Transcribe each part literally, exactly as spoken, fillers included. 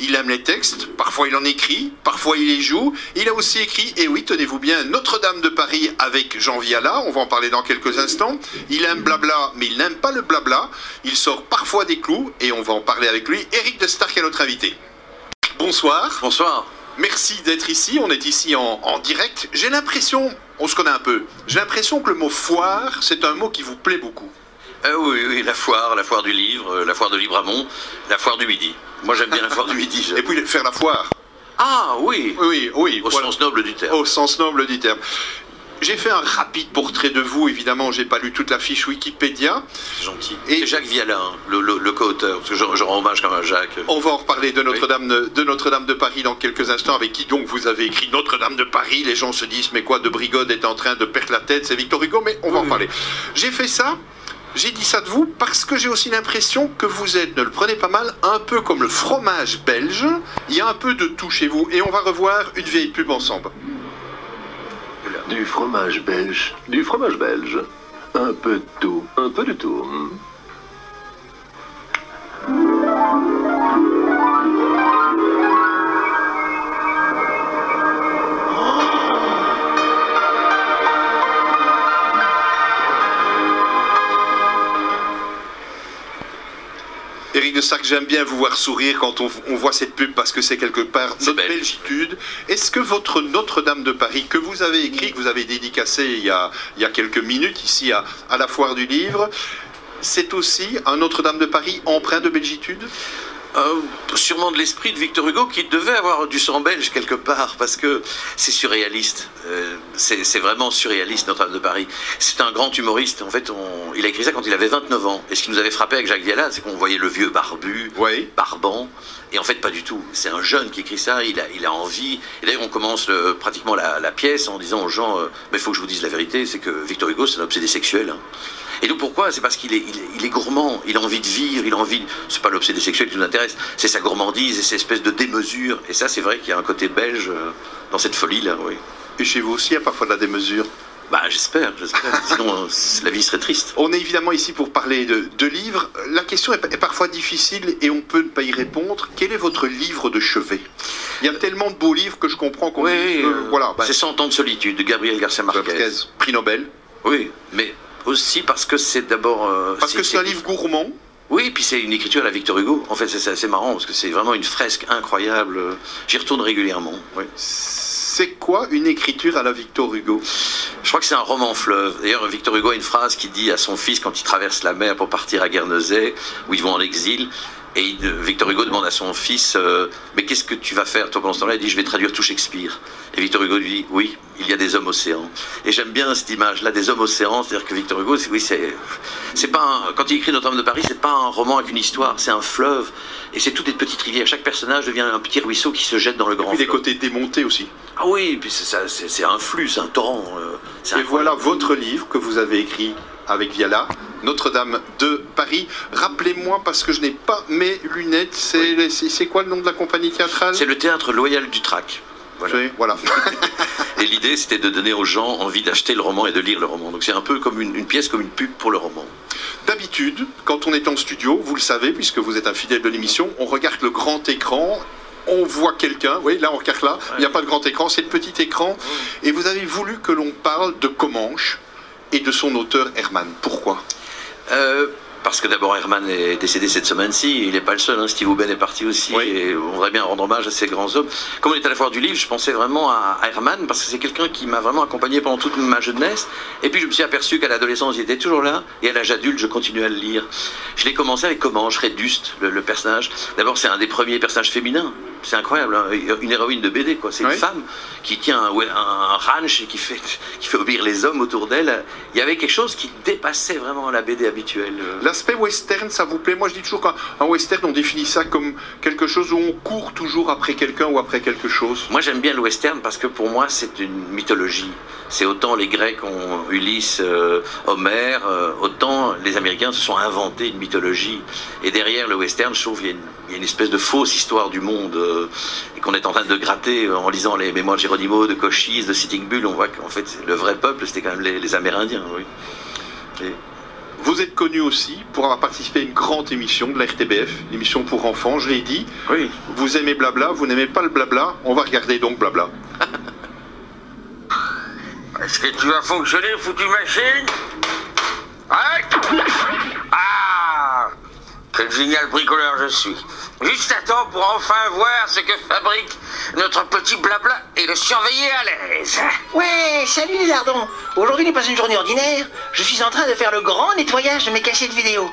il aime les textes, parfois il en écrit, parfois il les joue. Il a aussi écrit, et oui, tenez-vous bien, Notre-Dame de Paris avec Jean Viala, on va en parler dans quelques instants. Il aime blabla, mais il n'aime pas le blabla. Il sort parfois des clous, et on va en parler avec lui. Éric de Starck est notre invité. Bonsoir. Bonsoir. Merci d'être ici, on est ici en, en direct. J'ai l'impression, on se connaît un peu, j'ai l'impression que le mot foire, c'est un mot qui vous plaît beaucoup. Euh, oui, oui, la foire, la foire du livre, la foire de Libramont, la foire du Midi. Moi j'aime bien la foire du Midi. Et puis faire la foire. Ah oui. Oui, oui. Au voilà. sens noble du terme. Au sens noble du terme. J'ai fait un rapide portrait de vous, évidemment, j'ai pas lu toute la fiche Wikipédia. C'est gentil. Et c'est Jacques Viala, hein, le, le, le co-auteur, parce que je, je rends hommage quand même à Jacques. On va en reparler de Notre-Dame oui. de Notre-Dame de Paris dans quelques instants, avec qui donc vous avez écrit Notre-Dame de Paris. Les gens se disent, mais quoi, de Brigode est en train de perdre la tête, c'est Victor Hugo, mais on va oui. en parler. J'ai fait ça, j'ai dit ça de vous, parce que j'ai aussi l'impression que vous êtes, ne le prenez pas mal, un peu comme le fromage belge. Il y a un peu de tout chez vous, et on va revoir une vieille pub ensemble. Du fromage belge, du fromage belge. Un peu de tout, un peu de tout. Éric de Starck, j'aime bien vous voir sourire quand on, on voit cette pub parce que c'est quelque part notre belle. belgitude. Est-ce que votre Notre-Dame de Paris, que vous avez écrit, que vous avez dédicacé il y a, il y a quelques minutes ici à, à la Foire du Livre, c'est aussi un Notre-Dame de Paris empreint de belgitude ? Euh, sûrement de l'esprit de Victor Hugo qui devait avoir du sang belge quelque part parce que c'est surréaliste, euh, c'est vraiment surréaliste Notre-Dame de Paris. C'est un grand humoriste, en fait on, il a écrit ça quand il avait vingt-neuf ans et ce qui nous avait frappé avec Jacques Viala c'est qu'on voyait le vieux barbu, oui. barbant et en fait pas du tout, c'est un jeune qui écrit ça, il a, il a envie et d'ailleurs on commence le, pratiquement la, la pièce en disant aux gens euh, mais il faut que je vous dise la vérité, c'est que Victor Hugo c'est un obsédé sexuel hein. Et donc pourquoi? C'est parce qu'il est, il est, il est gourmand, il a envie de vivre, il a envie... De... C'est pas l'obsédé sexuel qui nous intéresse, c'est sa gourmandise et cette espèce de démesure. Et ça, c'est vrai qu'il y a un côté belge euh, dans cette folie-là, oui. Et chez vous aussi, il y a parfois de la démesure? Bah j'espère, j'espère. Sinon, la vie serait triste. On est évidemment ici pour parler de, de livres. La question est, est parfois difficile et on peut ne pas y répondre. Quel est votre livre de chevet? Il y a tellement de beaux livres que je comprends qu'on... Oui, euh, euh, voilà, bah, c'est Cent ans de solitude de Gabriel Garcia Marquez. Prix Nobel. Oui, mais... aussi parce que c'est d'abord... Euh, parce que c'est un livre gourmand. Oui, et puis c'est une écriture à la Victor Hugo. En fait, c'est assez marrant, parce que c'est vraiment une fresque incroyable. J'y retourne régulièrement. Oui. C'est quoi une écriture à la Victor Hugo? Je crois que c'est un roman fleuve. D'ailleurs, Victor Hugo a une phrase qu'il dit à son fils quand il traverse la mer pour partir à Guernesey, où ils vont en exil. Et il, Victor Hugo demande à son fils euh, « Mais qu'est-ce que tu vas faire toi pendant ce temps-là » Il dit « Je vais traduire tout Shakespeare. » Et Victor Hugo lui dit « Oui, il y a des hommes océans. » Et j'aime bien cette image-là des hommes océans, c'est-à-dire que Victor Hugo, oui, c'est, c'est pas un, quand il écrit Notre-Dame de Paris, c'est pas un roman avec une histoire, c'est un fleuve. Et c'est toutes des petites rivières. Chaque personnage devient un petit ruisseau qui se jette dans le grand fleuve. Et puis fleuve. des côtés démontés aussi. Ah oui, et puis c'est un flux, c'est un torrent. Euh, et incroyable. Voilà votre livre que vous avez écrit avec Viala, Notre-Dame de Paris. Rappelez-moi, parce que je n'ai pas mes lunettes, c'est oui. quoi le nom de la compagnie théâtrale? C'est le Théâtre Loyal du Trac. Voilà. Oui, voilà. Et l'idée, c'était de donner aux gens envie d'acheter le roman et de lire le roman. Donc c'est un peu comme une, une pièce, comme une pub pour le roman. D'habitude, quand on est en studio, vous le savez, puisque vous êtes un fidèle de l'émission, on regarde le grand écran, on voit quelqu'un, oui, là on regarde là, ouais. Il n'y a pas de grand écran, c'est le petit écran, ouais. Et vous avez voulu que l'on parle de Comanche et de son auteur Herman. Pourquoi? euh, Parce que d'abord Herman est décédé cette semaine-ci, il n'est pas le seul, hein. Steve Ouben est parti aussi, oui. Et on voudrait bien rendre hommage à ces grands hommes. Comme on est à la Foire du Livre, je pensais vraiment à, à Herman, parce que c'est quelqu'un qui m'a vraiment accompagné pendant toute ma jeunesse, et puis je me suis aperçu qu'à l'adolescence il était toujours là, et à l'âge adulte je continuais à le lire. Je l'ai commencé avec Comanche, Réduste, le, le personnage. D'abord c'est un des premiers personnages féminins, c'est incroyable, hein. Une héroïne de B D, quoi. C'est oui. Une femme qui tient un, un, un ranch et qui fait, qui fait obéir les hommes autour d'elle. Il y avait quelque chose qui dépassait vraiment la B D habituelle. L'aspect western, ça vous plaît? Moi je dis toujours qu'un western, on définit ça comme quelque chose où on court toujours après quelqu'un ou après quelque chose. Moi j'aime bien le western parce que pour moi c'est une mythologie. C'est autant les Grecs ont Ulysse, euh, Homère, euh, autant les Américains se sont inventés une mythologie. Et derrière le western, je trouve qu'il y a une, il y a une espèce de fausse histoire du monde euh, et qu'on est en train de gratter en lisant les mémoires de Geronimo, de Cochise, de Sitting Bull. On voit qu'en fait le vrai peuple c'était quand même les, les Amérindiens. Oui. Et... Vous êtes connu aussi pour avoir participé à une grande émission de la R T B F, l'émission pour enfants, je l'ai dit. Oui. Vous aimez Blabla, vous n'aimez pas le Blabla, on va regarder donc Blabla. Est-ce que tu vas fonctionner, foutu machine? Ouais. Ah, quel génial bricoleur je suis. Juste à temps pour enfin voir ce que fabrique notre petit Blabla et le surveiller à l'aise. Ouais, salut les lardons. Aujourd'hui n'est pas une journée ordinaire. Je suis en train de faire le grand nettoyage de mes cassettes vidéo.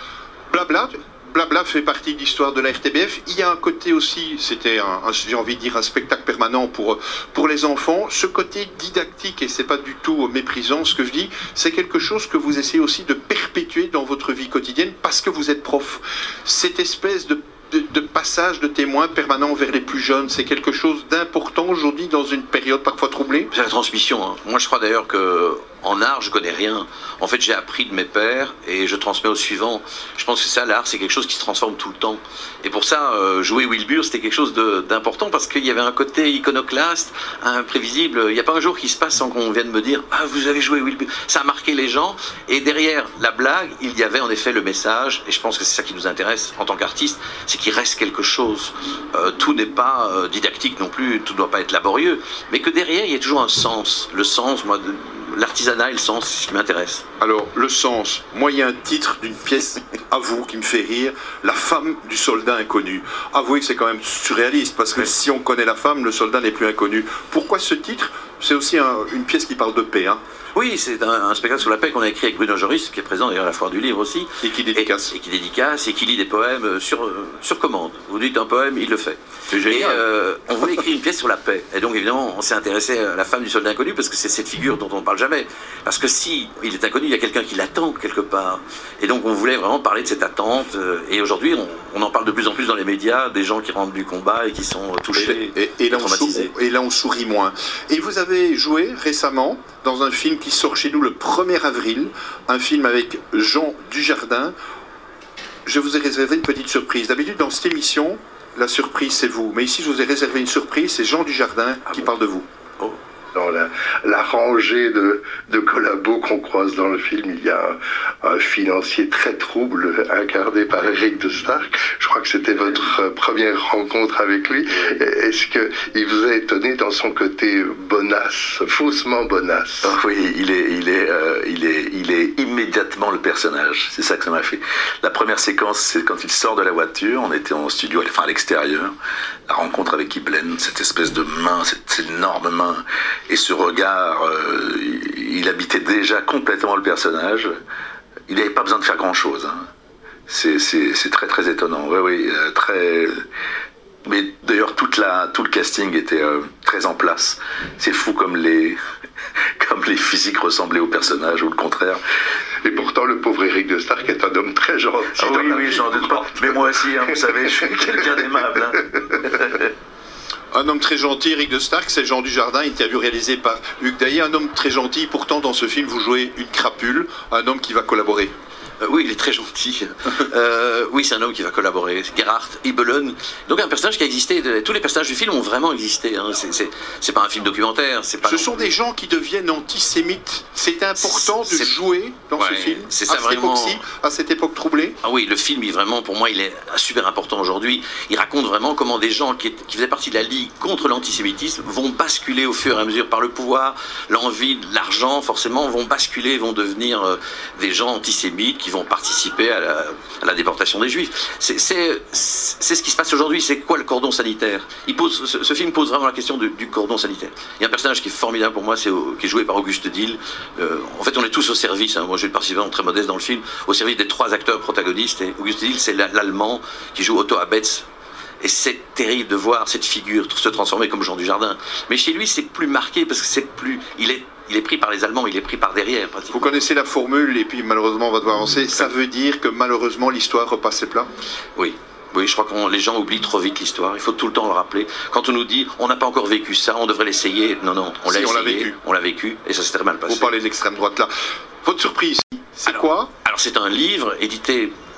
Blabla, Blabla fait partie de l'histoire de la R T B F. Il y a un côté aussi, c'était, un, un, j'ai envie de dire, un spectacle permanent pour, pour les enfants. Ce côté didactique, et c'est pas du tout méprisant ce que je dis, c'est quelque chose que vous essayez aussi de perpétuer dans votre vie quotidienne parce que vous êtes prof. Cette espèce de De, de passage de témoins permanent vers les plus jeunes, c'est quelque chose d'important aujourd'hui dans une période parfois troublée. C'est la transmission. Hein. Moi, je crois d'ailleurs que en art, je connais rien. En fait, j'ai appris de mes pairs et je transmets au suivant. Je pense que ça, l'art, c'est quelque chose qui se transforme tout le temps. Et pour ça, euh, jouer Wilbur, c'était quelque chose d'important parce qu'il y avait un côté iconoclaste, imprévisible. Il n'y a pas un jour qui se passe sans qu'on vienne me dire « Ah, vous avez joué Wilbur ». Ça a marqué les gens. Et derrière la blague, il y avait en effet le message. Et je pense que c'est ça qui nous intéresse en tant qu'artiste, c'est qu'il reste quelque chose. Euh, tout n'est pas euh, didactique non plus, tout ne doit pas être laborieux. Mais que derrière, il y a toujours un sens. Le sens, moi... De, l'artisanat et le sens, c'est ce qui m'intéresse. Alors, le sens. Moi, il y a un titre d'une pièce à vous qui me fait rire, La femme du soldat inconnu. Avouez que c'est quand même surréaliste, parce que oui. Si on connaît la femme, le soldat n'est plus inconnu. Pourquoi ce titre? C'est aussi un, une pièce qui parle de paix, hein. Oui, c'est un, un spectacle sur la paix qu'on a écrit avec Bruno Joris, qui est présent d'ailleurs à la foire du livre aussi. Et qui dédicace. Et, et qui dédicace, et qui lit des poèmes sur, sur commande. Vous dites un poème, il le fait. C'est génial. Et euh, on voulait écrire une pièce sur la paix. Et donc évidemment, on s'est intéressé à la femme du soldat inconnu, parce que c'est cette figure dont on ne parle jamais. Parce que si il est inconnu, il y a quelqu'un qui l'attend quelque part. Et donc on voulait vraiment parler de cette attente. Et aujourd'hui, on, on en parle de plus en plus dans les médias, des gens qui rentrent du combat et qui sont touchés, et, et, et, là, traumatisés. On et là, on sourit moins. Et vous avez joué récemment dans un film qui sort chez nous le premier avril, un film avec Jean Dujardin. Je vous ai réservé une petite surprise. D'habitude, dans cette émission, la surprise, c'est vous. Mais ici, je vous ai réservé une surprise, c'est Jean Dujardin ah qui bon parle de vous. Oh. Dans la, la rangée de, de collabos qu'on croise dans le film, il y a un, un financier très trouble incarné par Eric de Stark. Je crois que c'était votre première rencontre avec lui. Est-ce qu'il vous a étonné dans son côté bonasse, faussement bonasse? Oh oui, il est, il, est, euh, il, est, il est immédiatement le personnage. C'est ça que ça m'a fait. La première séquence, c'est quand il sort de la voiture. On était en studio, enfin à l'extérieur. La rencontre avec Iblen, cette espèce de main, cette, cette énorme main. Et ce regard, euh, il habitait déjà complètement le personnage. Il n'avait pas besoin de faire grand-chose. Hein. C'est très très étonnant. Oui, oui, euh, très... Mais d'ailleurs, toute la, tout le casting était euh, très en place. C'est fou comme les, comme les physiques ressemblaient au personnage, ou le contraire. Et pourtant, le pauvre Eric de Stark est un homme très gentil. Ah oui, oui, j'en doute pas. Mais moi aussi, hein, vous savez, je suis quelqu'un d'aimable. Hein. Un homme très gentil, Eric de Stark, c'est Jean Dujardin, interview réalisé par Hugues Daillet. Un homme très gentil, pourtant dans ce film vous jouez une crapule, un homme qui va collaborer. Euh, oui, il est très gentil. Euh, oui, c'est un homme qui va collaborer. Gerhard Ibelen. Donc un personnage qui a existé. Tous les personnages du film ont vraiment existé. Hein. C'est pas un film documentaire. Pas ce sont des gens qui deviennent antisémites. C'est important de jouer dans ouais, ce film c'est ça à cette vraiment... époque-ci, à cette époque troublée. Ah oui, le film, il, vraiment, pour moi, il est super important aujourd'hui. Il raconte vraiment comment des gens qui, qui faisaient partie de la Ligue contre l'antisémitisme vont basculer au fur et à mesure par le pouvoir, l'envie, l'argent, forcément, vont basculer, vont devenir euh, des gens antisémites qui vont participer à la, à la déportation des Juifs. C'est ce qui se passe aujourd'hui. C'est quoi le cordon sanitaire? Il pose, ce, ce film pose vraiment la question de, du cordon sanitaire. Il y a un personnage qui est formidable pour moi, c'est qui est joué par Auguste Dill. Euh, en fait, on est tous au service. Hein. Moi, j'ai une participation très modeste dans le film, au service des trois acteurs protagonistes. Et Auguste Dill, c'est l'Allemand qui joue Otto Abetz. Et c'est terrible de voir cette figure se transformer comme Jean Dujardin. Mais chez lui, c'est plus marqué parce que c'est plus, il est Il est pris par les Allemands, il est pris par derrière. Vous connaissez la formule, et puis malheureusement on va devoir avancer. Ça veut dire que malheureusement l'histoire repasse ses plats? Oui. Oui, je crois que les gens oublient trop vite l'histoire. Il faut tout le temps le rappeler. Quand on nous dit on n'a pas encore vécu ça, on devrait l'essayer. Non, non, on l'a si, essayé. On l'a vécu. On l'a vécu et ça s'est très mal passé. Vous parlez de l'extrême droite là. Votre surprise, c'est quoi? Alors c'est un livre édité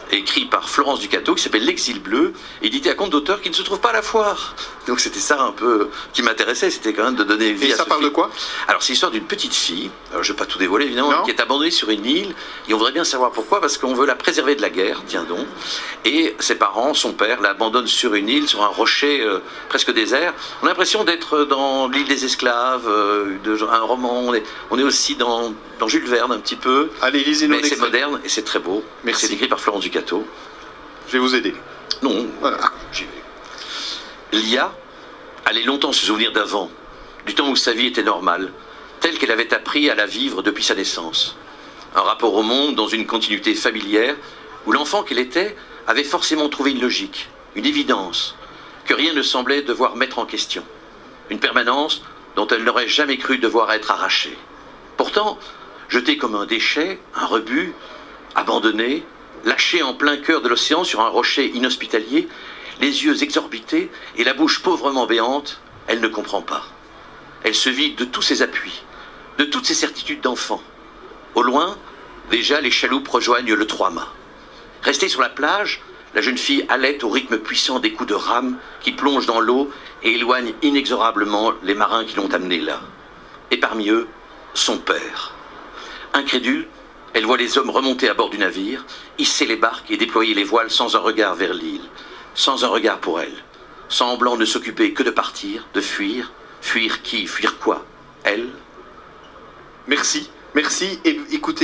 écrit par Florence Ducato, qui s'appelle L'Exil bleu, édité à compte d'auteur qui ne se trouve pas à la foire. Donc c'était ça un peu qui m'intéressait, c'était quand même de donner vie Et à ça ce parle film. de quoi? Alors c'est l'histoire d'une petite fille, alors, je ne vais pas tout dévoiler évidemment, Non. qui est abandonnée sur une île, et on voudrait bien savoir pourquoi, parce qu'on veut la préserver de la guerre, tiens donc. Et ses parents, son père, l'abandonnent sur une île, sur un rocher euh, presque désert. On a l'impression d'être dans l'île des esclaves, euh, de, un roman, on est, on est aussi dans, dans Jules Verne un petit peu. Allez, lisez-nous Mais c'est l'extrait. moderne et c'est très beau. Merci. C'est écrit par Florence Ducato. Je vais vous aider. Non, Voilà. j'y vais. Lia allait longtemps se souvenir d'avant, du temps où sa vie était normale, telle qu'elle avait appris à la vivre depuis sa naissance. Un rapport au monde dans une continuité familière, où l'enfant qu'elle était avait forcément trouvé une logique, une évidence, que rien ne semblait devoir mettre en question. Une permanence dont elle n'aurait jamais cru devoir être arrachée. Pourtant, jetée comme un déchet, un rebut, abandonnée, lâchée en plein cœur de l'océan sur un rocher inhospitalier, les yeux exorbités et la bouche pauvrement béante, elle ne comprend pas. Elle se vide de tous ses appuis, de toutes ses certitudes d'enfant. Au loin, déjà les chaloupes rejoignent le trois-mâts. Restée sur la plage, la jeune fille halète au rythme puissant des coups de rame qui plongent dans l'eau et éloignent inexorablement les marins qui l'ont amenée là. Et parmi eux, son père. Incrédule, elle voit les hommes remonter à bord du navire, hisser les barques et déployer les voiles sans un regard vers l'île, sans un regard pour elle, semblant ne s'occuper que de partir, de fuir. Fuir qui? Fuir quoi? Elle? Merci. Merci. Et écoutez.